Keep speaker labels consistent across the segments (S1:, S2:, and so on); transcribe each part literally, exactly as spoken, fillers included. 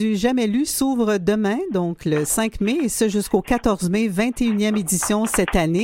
S1: Du Jamais lu s'ouvre demain, donc le cinq mai, et ce jusqu'au quatorze mai, vingt et unième édition cette année.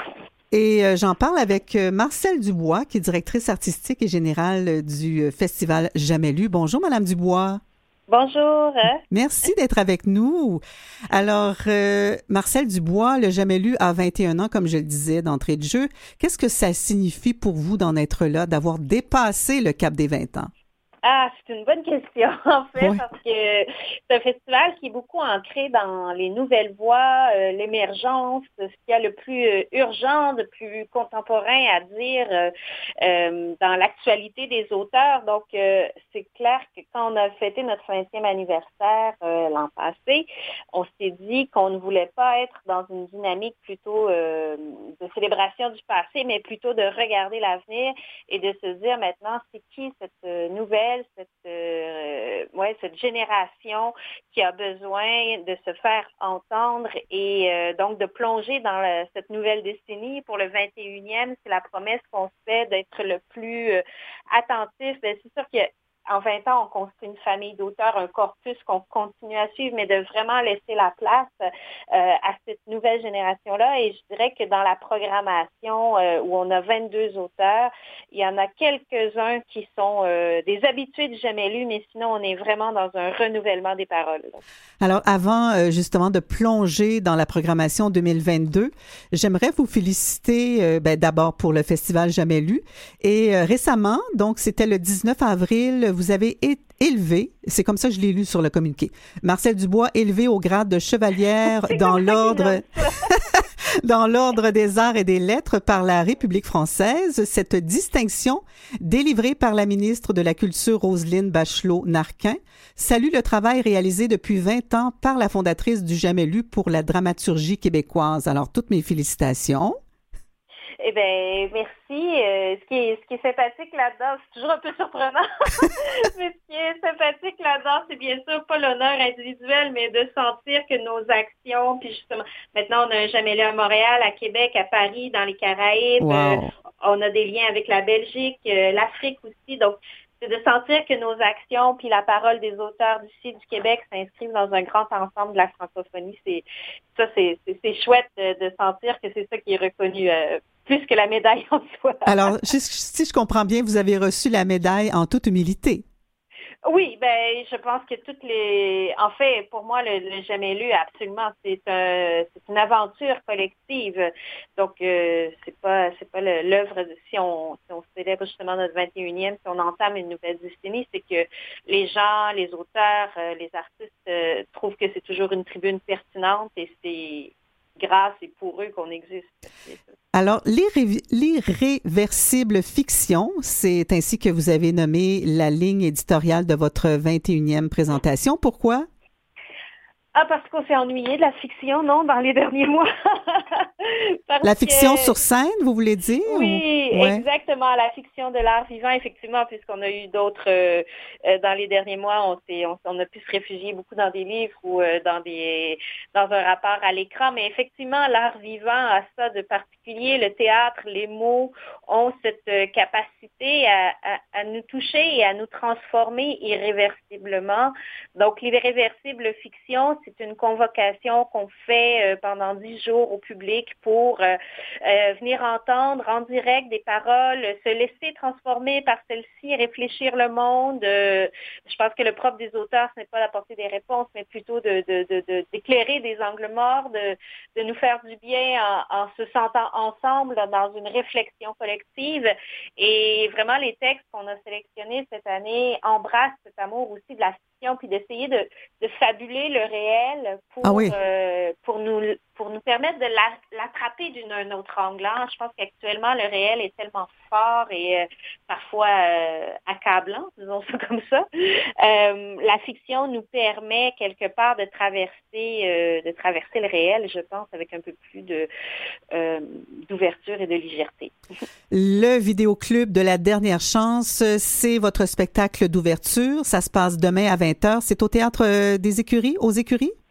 S1: Et euh, j'en parle avec euh, Marcelle Dubois, qui est directrice artistique et générale du euh, Festival Jamais lu. Bonjour, Madame Dubois.
S2: Bonjour.
S1: Merci d'être avec nous. Alors, euh, Marcelle Dubois, le Jamais lu a vingt et un ans, comme je le disais d'entrée de jeu. Qu'est-ce que ça signifie pour vous d'en être là, d'avoir dépassé le cap des vingt ans?
S2: Ah, c'est une bonne question, en fait,
S1: ouais.
S2: parce que c'est un festival qui est beaucoup ancré dans les nouvelles voies, euh, l'émergence, ce qu'il y a le plus euh, urgent, le plus contemporain à dire euh, euh, dans l'actualité des auteurs. Donc, euh, c'est clair que quand on a fêté notre vingtième anniversaire euh, l'an passé, on s'est dit qu'on ne voulait pas être dans une dynamique plutôt euh, de célébration du passé, mais plutôt de regarder l'avenir et de se dire maintenant, c'est qui cette euh, nouvelle cette, euh, ouais, cette génération qui a besoin de se faire entendre et euh, donc de plonger dans la, cette nouvelle décennie. Pour le vingt et unième, c'est la promesse qu'on se fait d'être le plus euh, attentif. Bien, c'est sûr qu'il y a En vingt ans, on construit une famille d'auteurs, un corpus qu'on continue à suivre, mais de vraiment laisser la place euh, à cette nouvelle génération-là. Et je dirais que dans la programmation euh, où on a vingt-deux auteurs, il y en a quelques-uns qui sont euh, des habitués du Jamais lu, mais sinon, on est vraiment dans un renouvellement des paroles.
S1: Alors, avant euh, justement de plonger dans la programmation deux mille vingt-deux, j'aimerais vous féliciter euh, ben, d'abord pour le Festival Jamais lu. Et euh, récemment, donc c'était le dix-neuf avril, vous avez é- élevé, c'est comme ça que je l'ai lu sur le communiqué, Marcelle Dubois élevé au grade de chevalière dans l'ordre dans l'ordre des arts et des lettres par la République française. Cette distinction, délivrée par la ministre de la Culture Roselyne Bachelot-Narquin, salue le travail réalisé depuis vingt ans par la fondatrice du Jamais lu pour la dramaturgie québécoise. Alors, toutes mes félicitations.
S2: Eh bien, merci. Euh, ce, qui est, ce qui est sympathique là-dedans, c'est toujours un peu surprenant, mais ce qui est sympathique là-dedans, c'est bien sûr pas l'honneur individuel, mais de sentir que nos actions, puis justement, maintenant on a un Jamais lu à Montréal, à Québec, à Paris, dans les Caraïbes,
S1: wow.
S2: euh, on a des liens avec la Belgique, euh, l'Afrique aussi, donc c'est de sentir que nos actions puis la parole des auteurs d'ici du Québec s'inscrivent dans un grand ensemble de la francophonie. C'est ça, c'est, c'est, c'est chouette de, de sentir que c'est ça qui est reconnu euh, plus que la médaille en soi.
S1: Alors, si je comprends bien, vous avez reçu la médaille en toute humilité.
S2: Oui, ben je pense que toutes les en fait, pour moi, le, le Jamais lu, absolument, c'est un c'est une aventure collective. Donc euh, c'est pas c'est pas le, l'œuvre de, si on si on célèbre justement notre vingt et unième, si on entame une nouvelle décennie, c'est que les gens, les auteurs, euh, les artistes euh, trouvent que c'est toujours une tribune pertinente et c'est grâce et pour eux qu'on existe.
S1: Alors, l'irré- l'irréversible fiction, c'est ainsi que vous avez nommé la ligne éditoriale de votre vingt et unième présentation. Pourquoi?
S2: Ah, parce qu'on s'est ennuyé de la fiction, non, dans les derniers mois.
S1: La fiction
S2: que...
S1: sur scène, vous voulez dire?
S2: Oui,
S1: ou... ouais.
S2: exactement. La fiction de l'art vivant, effectivement, puisqu'on a eu d'autres, euh, euh, dans les derniers mois, on, s'est, on, on a pu se réfugier beaucoup dans des livres ou euh, dans des dans un rapport à l'écran. Mais effectivement, l'art vivant a ça de particulier. Le théâtre, les mots ont cette euh, capacité à, à, à nous toucher et à nous transformer irréversiblement. Donc, l'irréversible fiction, c'est une convocation qu'on fait euh, pendant dix jours au public pour euh, euh, venir entendre en direct des paroles, se laisser transformer par celles-ci, réfléchir le monde. Euh, je pense que le propre des auteurs, ce n'est pas d'apporter des réponses, mais plutôt de, de, de, de, d'éclairer des angles morts, de, de nous faire du bien en, en se sentant ensemble dans une réflexion collective. Et vraiment, les textes qu'on a sélectionnés cette année embrassent cet amour aussi de la fiction, puis d'essayer de, de fabuler le réel pour,
S1: ah oui.
S2: euh, pour nous pour nous permettre de la, l'attraper d'un autre angle. Je pense qu'actuellement, le réel est tellement fort et euh, parfois euh, accablant, disons ça comme ça. Euh, la fiction nous permet quelque part de traverser euh, de traverser le réel, je pense, avec un peu plus de euh, d'ouverture et de légèreté.
S1: Le vidéoclub de la dernière chance, c'est votre spectacle d'ouverture. Ça se passe demain à vingt heures. C'est au Théâtre des Écuries, aux Écuries?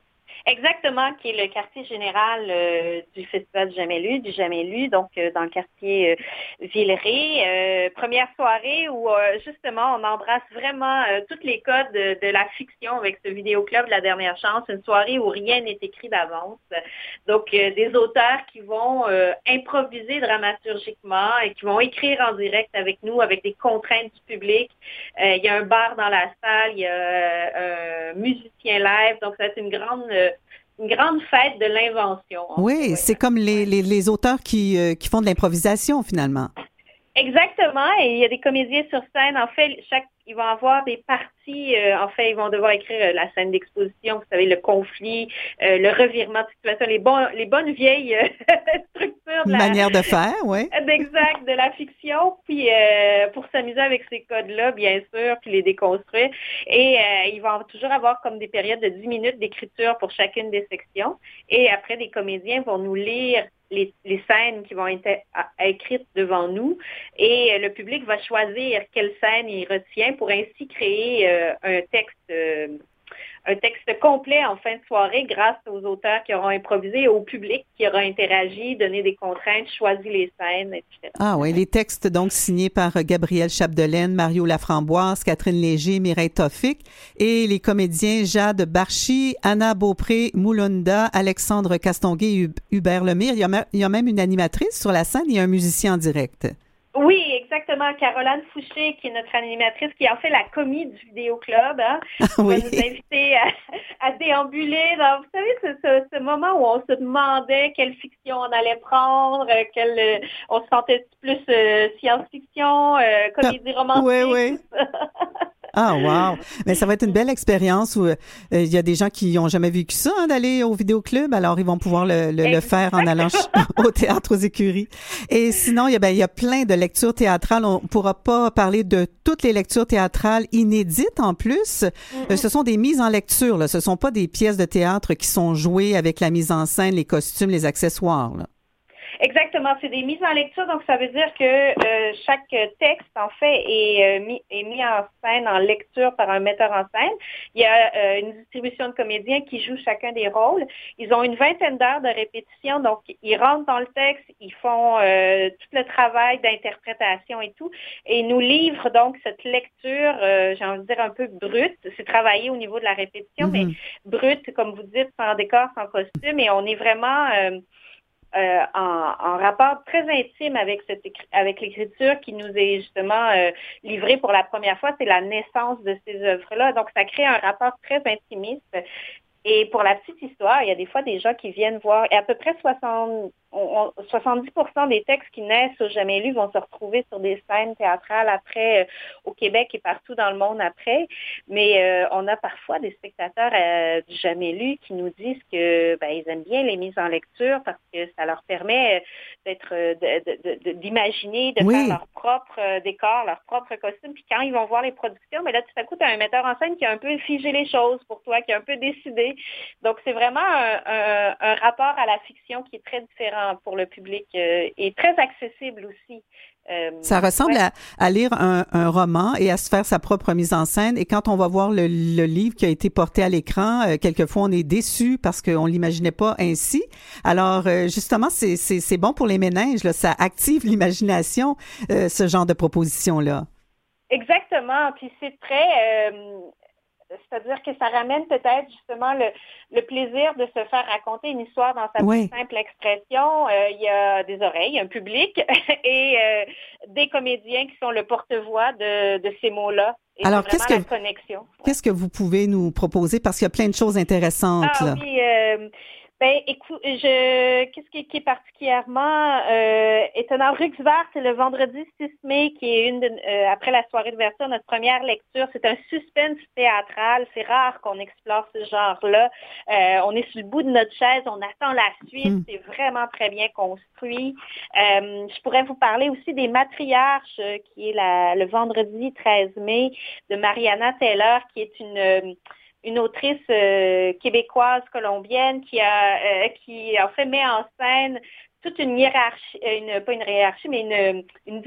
S2: Exactement, qui est le quartier général euh, du Festival du Jamais Lu, du Jamais Lu, donc euh, dans le quartier euh, Villeray. Euh, première soirée où euh, justement on embrasse vraiment euh, tous les codes de, de la fiction avec ce vidéoclub de La Dernière Chance, une soirée où rien n'est écrit d'avance. Donc euh, des auteurs qui vont euh, improviser dramaturgiquement et qui vont écrire en direct avec nous, avec des contraintes du public. Euh, il y a un bar dans la salle, il y a euh, un musicien live, donc ça va être une grande euh, une grande fête de l'invention.
S1: Oui,
S2: fait,
S1: c'est
S2: ouais.
S1: comme les,
S2: Ouais.
S1: les, les auteurs qui, euh, qui font de l'improvisation, finalement.
S2: Exactement, et il y a des comédiens sur scène. En fait, chaque ils vont avoir des parties. Euh, en fait, ils vont devoir écrire euh, la scène d'exposition. Vous savez, le conflit, euh, le revirement de situation, les bons, les bonnes vieilles euh, structures de
S1: Une
S2: la,
S1: manière de faire, oui.
S2: d'exact de la fiction. Puis euh, pour s'amuser avec ces codes-là, bien sûr, puis les déconstruire. Et euh, ils vont toujours avoir comme des périodes de dix minutes d'écriture pour chacune des sections. Et après, des comédiens vont nous lire Les, les scènes qui vont être écrites devant nous et euh, le public va choisir quelle scène il retient pour ainsi créer euh, un texte euh, un texte complet en fin de soirée grâce aux auteurs qui auront improvisé et au public qui aura interagi, donné des contraintes, choisi les scènes, et cetera.
S1: Ah oui, les textes donc signés par Gabriel Chapdelaine, Mario Laframboise, Catherine Léger, Mireille Toffiq et les comédiens Jade Barchi, Anna Beaupré, Moulunda, Alexandre Castonguay et Hubert Lemire. Il y, a, il y a même une animatrice sur la scène et un musicien en direct.
S2: Oui, exactement. Caroline Fouché, qui est notre animatrice, qui est en fait la commis du vidéoclub, hein, qui
S1: oui.
S2: va nous inviter à, à déambuler dans, vous savez, ce, ce, ce moment où on se demandait quelle fiction on allait prendre, quelle, euh, on se sentait plus euh, science-fiction, euh, comédie romantique,
S1: oui, oui.
S2: tout ça.
S1: Ah, wow! Mais ça va être une belle expérience où euh, il y a des gens qui n'ont jamais vécu ça, hein, d'aller au vidéoclub. Alors, ils vont pouvoir le, le, le faire en allant au théâtre, aux écuries. Et sinon, il y a, ben, il y a plein de lectures théâtrales. On ne pourra pas parler de toutes les lectures théâtrales inédites en plus. Mm-hmm. Ce sont des mises en lecture, là. Ce ne sont pas des pièces de théâtre qui sont jouées avec la mise en scène, les costumes, les accessoires, là.
S2: Exactement, c'est des mises en lecture, donc ça veut dire que euh, chaque texte, en fait, est, euh, mis, est mis en scène, en lecture par un metteur en scène. Il y a euh, une distribution de comédiens qui jouent chacun des rôles. Ils ont une vingtaine d'heures de répétition, donc ils rentrent dans le texte, ils font euh, tout le travail d'interprétation et tout, et ils nous livrent donc cette lecture, euh, j'ai envie de dire un peu brute. C'est travaillé au niveau de la répétition, mm-hmm. mais brute, comme vous dites, sans décor, sans costume, et on est vraiment... Euh, Euh, en, en rapport très intime avec cette avec l'écriture qui nous est justement euh, livrée pour la première fois. C'est la naissance de ces œuvres-là. Donc, ça crée un rapport très intimiste. Et pour la petite histoire, il y a des fois des gens qui viennent voir, et à peu près soixante, on, on, soixante-dix pour cent des textes qui naissent au Jamais Lu vont se retrouver sur des scènes théâtrales après, euh, au Québec et partout dans le monde après. Mais euh, on a parfois des spectateurs euh, du Jamais Lu qui nous disent que ben, ils aiment bien les mises en lecture parce que ça leur permet d'être, de, de, de, d'imaginer, de
S1: oui.
S2: faire leur propre euh, décor, leur propre costume. Puis quand ils vont voir les productions, mais là tout à coup, tu as un metteur en scène qui a un peu figé les choses pour toi, qui a un peu décidé. Donc, c'est vraiment un, un, un rapport à la fiction qui est très différent pour le public euh, et très accessible aussi.
S1: Euh, ça ressemble ouais. à, à lire un, un roman et à se faire sa propre mise en scène. Et quand on va voir le, le livre qui a été porté à l'écran, euh, quelquefois on est déçu parce qu'on l'imaginait pas ainsi. Alors, euh, justement, c'est, c'est, c'est bon pour les méninges, là. Ça active l'imagination, euh, ce genre de proposition-là.
S2: Exactement. Puis c'est très... Euh, c'est-à-dire que ça ramène peut-être justement le, le plaisir de se faire raconter une histoire dans sa
S1: oui.
S2: plus simple expression. Euh, il y a des oreilles, un public et euh, des comédiens qui sont le porte-voix de, de ces mots-là. Et
S1: alors,
S2: c'est
S1: qu'est-ce que,
S2: la connexion.
S1: Qu'est-ce que vous pouvez nous proposer? Parce qu'il y a plein de choses intéressantes.
S2: Ah
S1: là.
S2: oui, euh, ben écoute, je qu'est-ce qui, qui est particulièrement euh, étonnant? Ruxvert, c'est le vendredi six mai, qui est une de, euh, après la soirée d'ouverture, notre première lecture. C'est un suspense théâtral. C'est rare qu'on explore ce genre-là. Euh, on est sur le bout de notre chaise, on attend la suite. Hmm. C'est vraiment très bien construit. Euh, je pourrais vous parler aussi des Matriarches, qui est la, le vendredi treize mai, de Mariana Taylor, qui est une une autrice euh, québécoise colombienne qui a euh, qui en fait met en scène toute une hiérarchie, une, pas une hiérarchie, mais une, une dynastie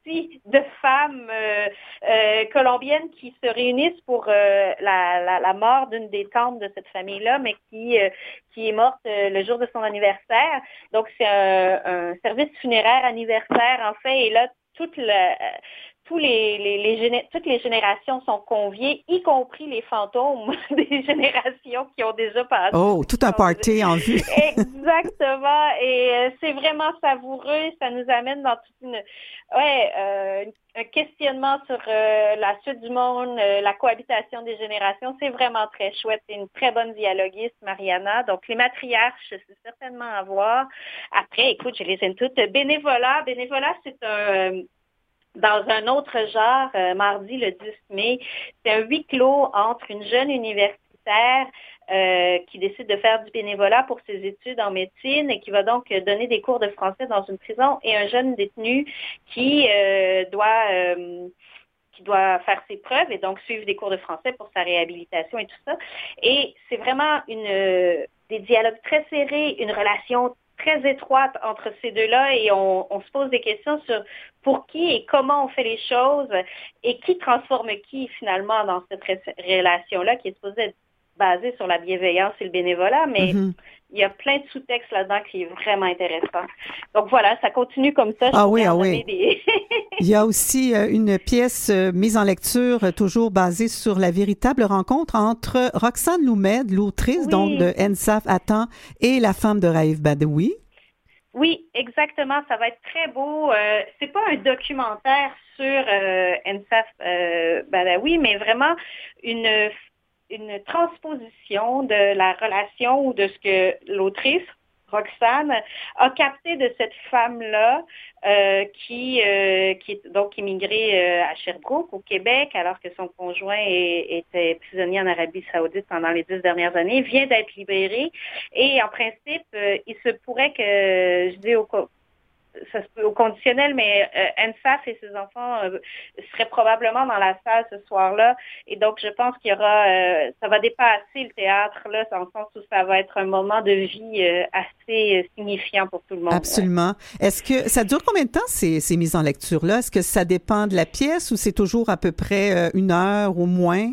S2: partie de femmes euh, euh, colombiennes qui se réunissent pour euh, la, la, la mort d'une des tantes de cette famille-là, mais qui, euh, qui est morte euh, le jour de son anniversaire. Donc, c'est un, un service funéraire anniversaire, en fait, et là, toute la... Tous les, les, les géné- toutes les générations sont conviées, y compris les fantômes des générations qui ont déjà passé.
S1: Oh, tout un party en vue.
S2: Exactement. Et euh, c'est vraiment savoureux. Ça nous amène dans toute une, ouais, euh, un questionnement sur euh, la suite du monde, euh, la cohabitation des générations. C'est vraiment très chouette. C'est une très bonne dialoguiste, Mariana. Donc, les matriarches, c'est certainement à voir. Après, écoute, je les aime toutes. Bénévolat. Bénévolat, c'est un... Dans un autre genre, euh, mardi le dix mai, c'est un huis clos entre une jeune universitaire euh, qui décide de faire du bénévolat pour ses études en médecine et qui va donc donner des cours de français dans une prison et un jeune détenu qui euh, doit euh, qui doit faire ses preuves et donc suivre des cours de français pour sa réhabilitation et tout ça. Et c'est vraiment une euh, des dialogues très serrés, une relation très étroite entre ces deux-là et on, on se pose des questions sur pour qui et comment on fait les choses et qui transforme qui finalement dans cette relation-là qui est supposée être basée sur la bienveillance et le bénévolat, mais mm-hmm. il y a plein de sous-textes là-dedans qui est vraiment intéressant. Donc voilà, ça continue comme ça.
S1: Ah oui, ah oui. Des... il y a aussi euh, une pièce euh, mise en lecture euh, toujours basée sur la véritable rencontre entre Roxane Loumed, l'autrice oui. donc de Ensaf Attan et la femme de Raif Badawi.
S2: Oui, exactement. Ça va être très beau. Euh, c'est pas un documentaire sur euh, Ensaf euh, Badawi, mais vraiment une une transposition de la relation ou de ce que l'autrice, Roxane, a capté de cette femme-là euh, qui, euh, qui est donc immigrée euh, à Sherbrooke, au Québec, alors que son conjoint est, était prisonnier en Arabie Saoudite pendant les dix dernières années, vient d'être libéré. Et en principe, euh, il se pourrait que, je dis au ça se peut au conditionnel, mais euh, Ensaf et ses enfants euh, seraient probablement dans la salle ce soir-là. Et donc, je pense qu'il y aura, euh, ça va dépasser le théâtre, là, dans le sens où ça va être un moment de vie euh, assez euh, signifiant pour tout le monde.
S1: Absolument. Est-ce que ça dure combien de temps, ces, ces mises en lecture-là? Est-ce que ça dépend de la pièce ou c'est toujours à peu près euh, une heure ou moins?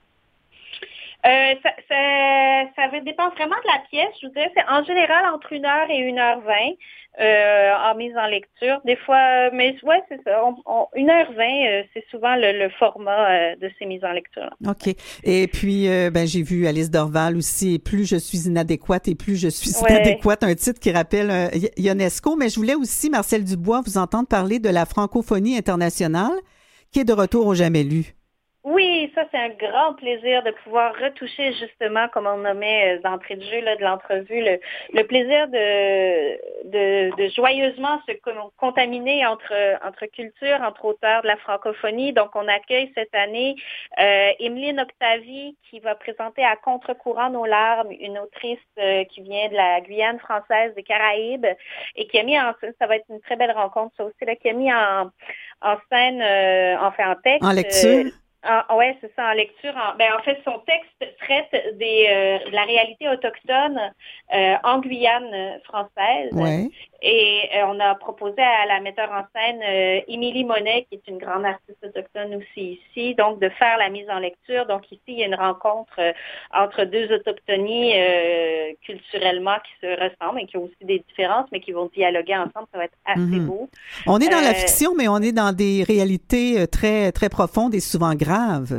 S2: Euh, ça, ça, ça dépend vraiment de la pièce. Je vous dirais, c'est en général entre une heure et une heure vingt euh, en mise en lecture. Des fois, mais ouais, c'est ça. On, on, une heure vingt, euh, c'est souvent le, le format euh, de ces mises en lecture.
S1: OK. Et puis, euh, ben, j'ai vu Alice Dorval aussi. Plus je suis inadéquate et plus je suis
S2: ouais.
S1: inadéquate, un titre qui rappelle euh, Ionesco. Mais je voulais aussi, Marcel Dubois, vous entendre parler de la francophonie internationale qui est de retour au Jamais lu.
S2: Oui, ça, c'est un grand plaisir de pouvoir retoucher justement, comme on nommait d'entrée de jeu là, de l'entrevue, le, le plaisir de, de, de joyeusement se contaminer entre, entre cultures, entre auteurs de la francophonie. Donc, on accueille cette année euh, Emeline Octavie qui va présenter à Contre-courant nos larmes, une autrice euh, qui vient de la Guyane française des Caraïbes et qui a mis en scène, ça va être une très belle rencontre, ça aussi, là, qui a mis en, en scène, euh, enfin en texte.
S1: En lecture.
S2: Euh, Ah, ouais, c'est ça, en lecture. En, ben, en fait, son texte traite des, euh, de la réalité autochtone euh, en Guyane euh, française.
S1: Ouais.
S2: Et euh, on a proposé à la metteur en scène euh, Émilie Monet, qui est une grande artiste autochtone aussi ici, donc de faire la mise en lecture. Donc ici, il y a une rencontre euh, entre deux autochtonies euh, culturellement qui se ressemblent et qui ont aussi des différences, mais qui vont dialoguer ensemble. Ça va être assez mm-hmm. beau.
S1: On est dans euh, la fiction, mais on est dans des réalités très, très profondes et souvent graves.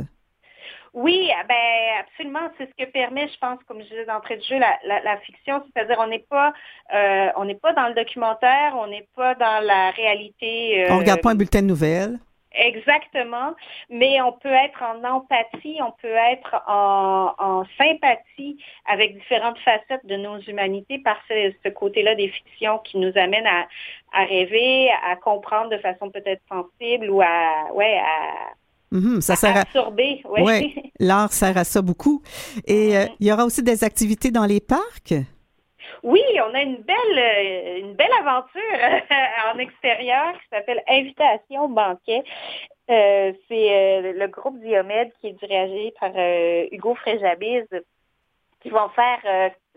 S2: Oui, ben absolument. C'est ce que permet, je pense, comme je disais d'entrée de jeu, la, la, la fiction. C'est-à-dire, on n'est pas, euh, on n'est pas dans le documentaire, on n'est pas dans la réalité. Euh,
S1: on regarde pas un bulletin de nouvelles.
S2: Exactement, mais on peut être en empathie, on peut être en, en sympathie avec différentes facettes de nos humanités par ce, ce côté-là des fictions qui nous amènent à, à rêver, à comprendre de façon peut-être sensible ou à, ouais, à
S1: Mm-hmm, ça sert à
S2: absorber. Oui,
S1: ouais, l'art sert à ça beaucoup. Et il mm-hmm. euh, y aura aussi des activités dans les parcs?
S2: Oui, on a une belle une belle aventure en extérieur qui s'appelle Invitation Banquet. Euh, c'est euh, le groupe Diomède qui est dirigé par euh, Hugo Fréjabiz qui vont faire euh,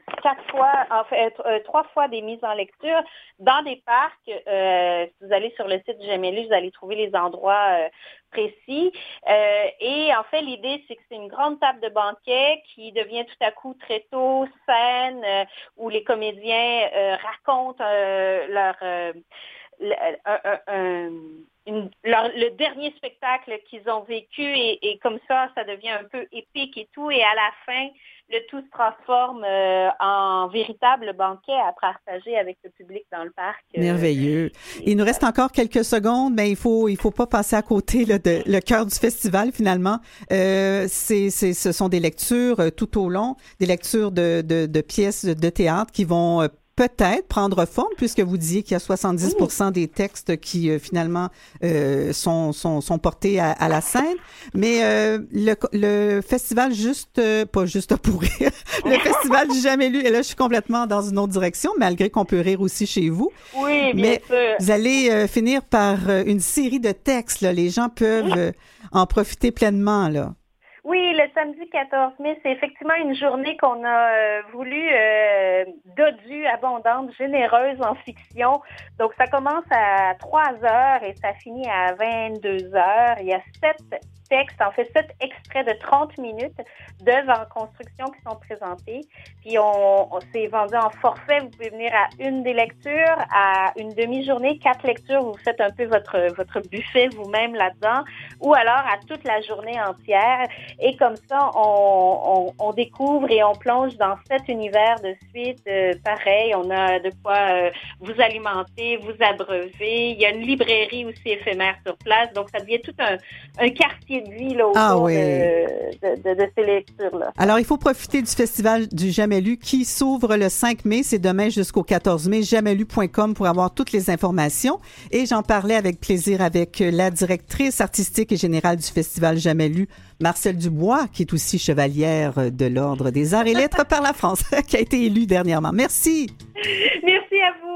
S2: quatre fois, en fait, euh, trois fois des mises en lecture dans des parcs. Euh, si vous allez sur le site du Jamais Lu, vous allez trouver les endroits euh, précis. Euh, et en fait, l'idée, c'est que c'est une grande table de banquet qui devient tout à coup très tôt scène euh, où les comédiens euh, racontent euh, leur... Euh, le, un, un, une, leur, le dernier spectacle qu'ils ont vécu et, et comme ça, ça devient un peu épique et tout. Et à la fin, le tout se transforme euh, en véritable banquet à partager avec le public dans le parc.
S1: Euh, Merveilleux. Il nous reste encore quelques secondes, mais il faut il faut pas passer à côté là, de le cœur du festival finalement. Euh, c'est, c'est ce sont des lectures euh, tout au long, des lectures de de, de pièces de théâtre qui vont euh, peut-être prendre forme, puisque vous disiez qu'il y a soixante-dix pour cent des textes qui, euh, finalement, euh, sont, sont, sont portés à, à la scène. Mais euh, le, le festival juste, euh, pas juste pour rire, le festival du Jamais Lu, et là, je suis complètement dans une autre direction, malgré qu'on peut rire aussi chez vous.
S2: Oui, bien
S1: Mais
S2: sûr.
S1: Vous allez euh, finir par euh, une série de textes, là. Les gens peuvent euh, en profiter pleinement, là.
S2: Oui, le samedi quatorze mai, c'est effectivement une journée qu'on a euh, voulu euh, dodue, abondante, généreuse en fiction. Donc, ça commence à trois heures et ça finit à vingt-deux heures. Il y a sept textes, en fait, sept extraits de trente minutes d'œuvres en construction qui sont présentés. Puis, on, on s'est vendu en forfait. Vous pouvez venir à une des lectures, à une demi-journée, quatre lectures. Vous faites un peu votre, votre buffet vous-même là-dedans, ou alors à toute la journée entière. Et comme ça, on, on, on découvre et on plonge dans cet univers de suite. Euh, pareil, on a de quoi euh, vous alimenter, vous abreuver. Il y a une librairie aussi éphémère sur place. Donc, ça devient tout un, un quartier de vie là, autour
S1: ah, oui.
S2: de, de, de, de ces lectures-là.
S1: Alors, il faut profiter du Festival du Jamais Lu qui s'ouvre le cinq mai. C'est demain jusqu'au quatorze mai. jamais lu point com pour avoir toutes les informations. Et j'en parlais avec plaisir avec la directrice artistique et générale du Festival Jamais Lu, Marcelle Dubois, qui est aussi chevalière de l'Ordre des Arts et Lettres par la France, qui a été élue dernièrement. Merci.
S2: Merci à vous.